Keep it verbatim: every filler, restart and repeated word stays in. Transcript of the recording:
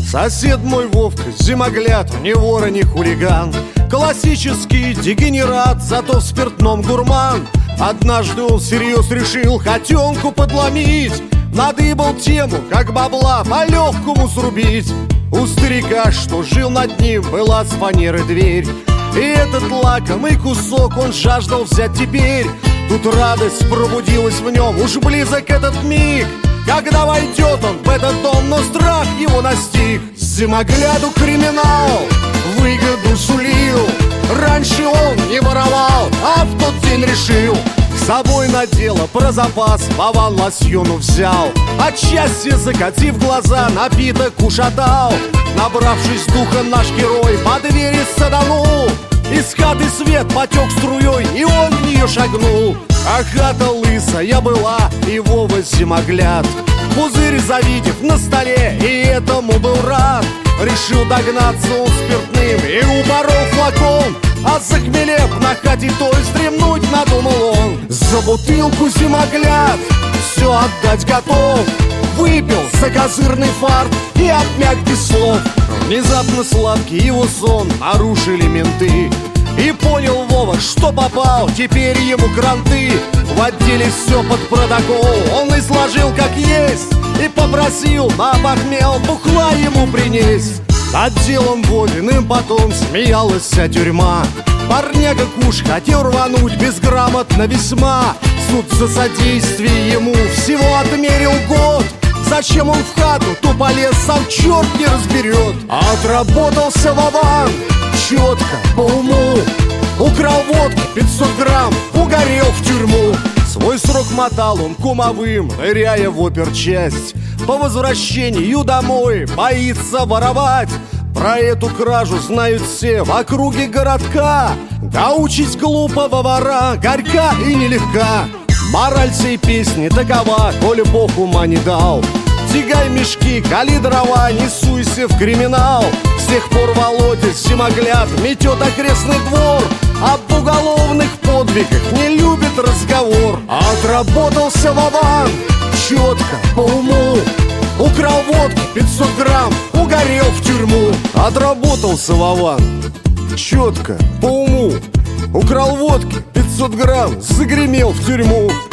Сосед мой Вовка, зимогляд, ни вора, ни хулиган, классический дегенерат, зато в спиртном гурман. Однажды он всерьез решил хотенку подломить, надыбал тему, как бабла по-легкому срубить. У старика, что жил над ним, была с фанеры дверь, и этот лакомый кусок он жаждал взять теперь. Тут радость пробудилась в нем, уж близок этот миг, когда войдет он в этот дом, но страх его настиг. Зимогляду криминал выгоду сулил, раньше он не воровал, а в тот день решил с собой на дело про запас Вован лосьону взял. От счастья закатив глаза, напиток ушатал. Набравшись духа, наш герой по двери саданул. Из хаты свет потек струей, и он в нее шагнул. А хата лысая была, и Вова зимогляд, пузырь завидев на столе, и этому был рад. Решил догнаться он спиртным и уборол флакон, а захмелев на хате той стремнуть надумал он. За бутылку зимогляд все отдать готов, выпил за козырный фарт и обмяк без слов. Внезапно сладкий его сон нарушили менты, и понял Вова, что попал, теперь ему кранты. В отделе все под протокол он изложил как есть и попросил на похмел бухла ему принесть. Над делом Вовиным потом смеялась вся тюрьма. Парняга куш хотел рвануть безграмотно весьма. Суд за содействие ему всего отмерил год. Зачем он в хату то полез, сам черт не разберет. Отработался Вован четко, по уму, украл водки пятьсот грамм, угорел в тюрьму. Свой срок мотал он кумовым, ныряя в оперчасть. По возвращению домой боится воровать. Про эту кражу знают все в округе городка. Да учить глупого вора горька и нелегка. Мораль сей песни такова, коли Бог ума не дал: тягай мешки, кали дрова, не суйся в криминал. С тех пор Володя зимогляд метет окрестный двор, об уголовных подвигах не любит разговор. Отработался Вован четко, по уму, украл водки пятьсот грамм, угорел в тюрьму. Отработался Вован четко, по уму, украл водки пятьсот грамм, загремел в тюрьму.